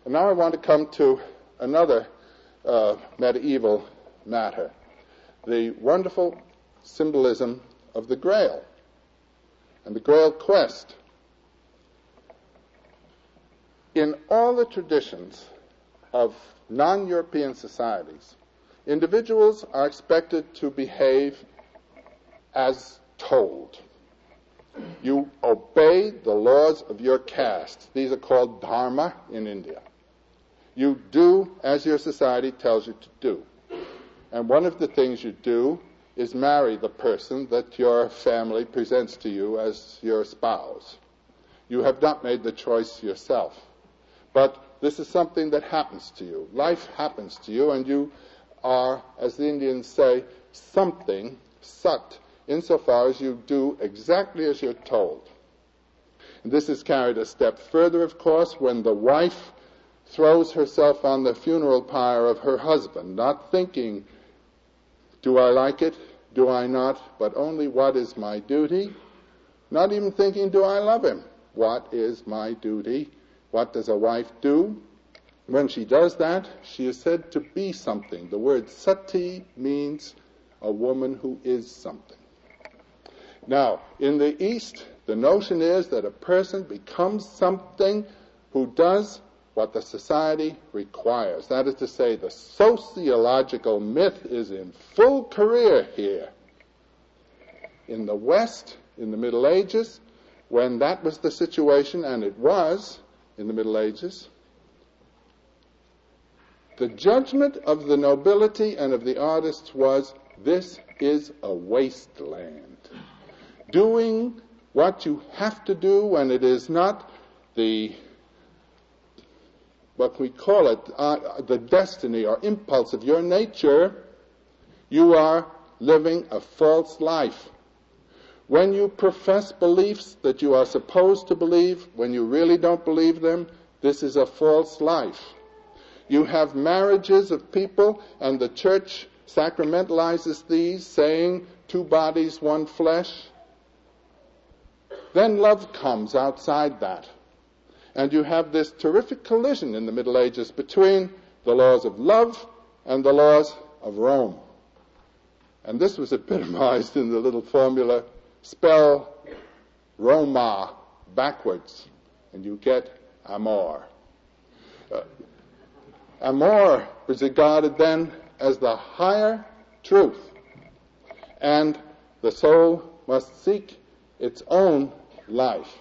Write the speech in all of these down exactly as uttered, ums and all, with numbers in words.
And now I want to come to another uh, medieval matter, the wonderful symbolism of the Grail and the Grail quest. In all the traditions of non-European societies, individuals are expected to behave as told. You obey the laws of your caste. These are called dharma in India. You do as your society tells you to do. And one of the things you do is marry the person that your family presents to you as your spouse. You have not made the choice yourself. But this is something that happens to you. Life happens to you, and you are, as the Indians say, something, sat, insofar as you do exactly as you're told. And this is carried a step further, of course, when the wife throws herself on the funeral pyre of her husband, not thinking, do I like it, do I not, but only what is my duty, not even thinking, do I love him, what is my duty, what does a wife do? When she does that, she is said to be something. The word sati means a woman who is something. Now, in the East, the notion is that a person becomes something who does what the society requires. That is to say, the sociological myth is in full career here. In the West, in the Middle Ages, when that was the situation, and it was in the Middle Ages, the judgment of the nobility and of the artists was, this is a wasteland. Doing what you have to do when it is not the, what we call it, uh, the destiny or impulse of your nature, you are living a false life. When you profess beliefs that you are supposed to believe, when you really don't believe them, this is a false life. You have marriages of people, and the church sacramentalizes these, saying, two bodies, one flesh. Then love comes outside that. And you have this terrific collision in the Middle Ages between the laws of love and the laws of Rome. And this was epitomized in the little formula, spell Roma backwards, and you get amor. Uh, amor was regarded then as the higher truth, and the soul must seek its own life.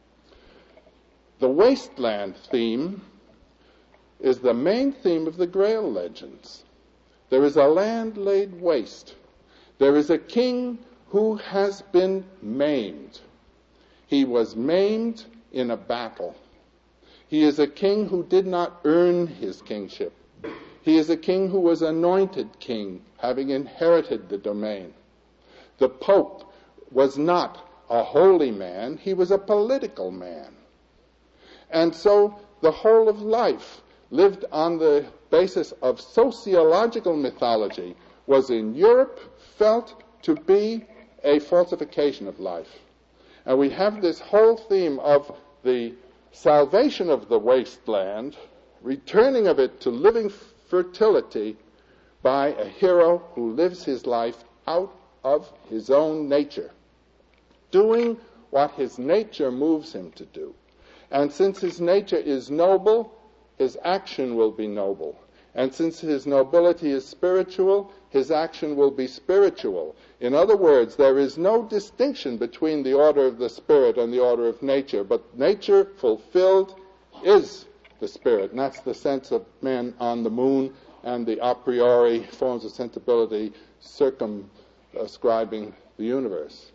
The wasteland theme is the main theme of the Grail legends. There is a land laid waste. There is a king who has been maimed. He was maimed in a battle. He is a king who did not earn his kingship. He is a king who was anointed king, having inherited the domain. The Pope was not a holy man, he was a political man. And so the whole of life lived on the basis of sociological mythology was in Europe felt to be a falsification of life. And we have this whole theme of the salvation of the wasteland, returning of it to living fertility by a hero who lives his life out of his own nature, doing what his nature moves him to do. And since his nature is noble, his action will be noble. And since his nobility is spiritual, his action will be spiritual. In other words, there is no distinction between the order of the spirit and the order of nature, but nature fulfilled is the spirit. And that's the sense of man on the moon and the a priori forms of sensibility circumscribing the universe.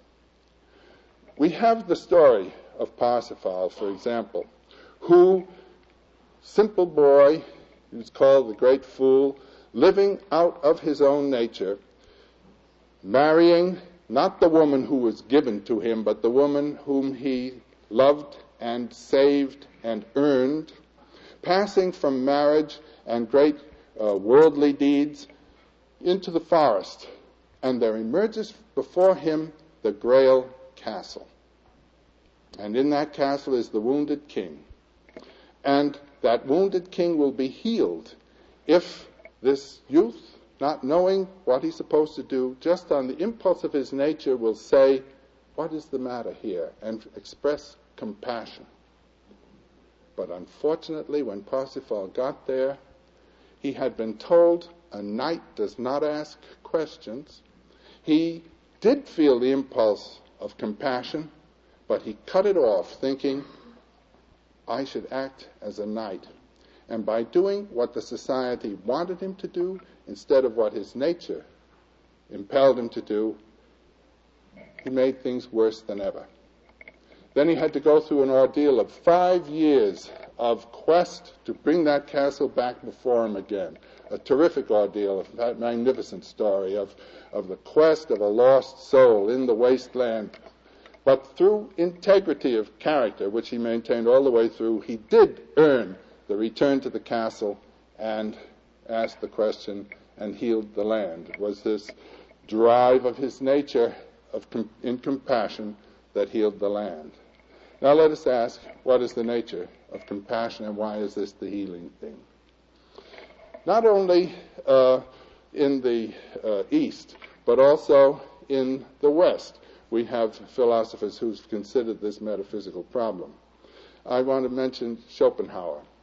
We have the story of Parsifal, for example, who, simple boy, he was called the great fool, living out of his own nature, marrying not the woman who was given to him, but the woman whom he loved and saved and earned, passing from marriage and great uh, worldly deeds into the forest. And there emerges before him the Grail castle. And in that castle is the wounded king. And that wounded king will be healed if this youth, not knowing what he's supposed to do, just on the impulse of his nature will say, what is the matter here? And express compassion. But unfortunately, when Parsifal got there, he had been told a knight does not ask questions. He did feel the impulse of compassion, but he cut it off, thinking, I should act as a knight. And by doing what the society wanted him to do, instead of what his nature impelled him to do, he made things worse than ever. Then he had to go through an ordeal of five years of quest to bring that castle back before him again. A terrific ordeal, a magnificent story of, of the quest of a lost soul in the wasteland. But through integrity of character, which he maintained all the way through, he did earn the return to the castle and asked the question and healed the land. It was this drive of his nature of com- in compassion that healed the land. Now let us ask, what is the nature of compassion and why is this the healing thing? Not only uh, in the uh, East, but also in the West, we have philosophers who've considered this metaphysical problem. I want to mention Schopenhauer.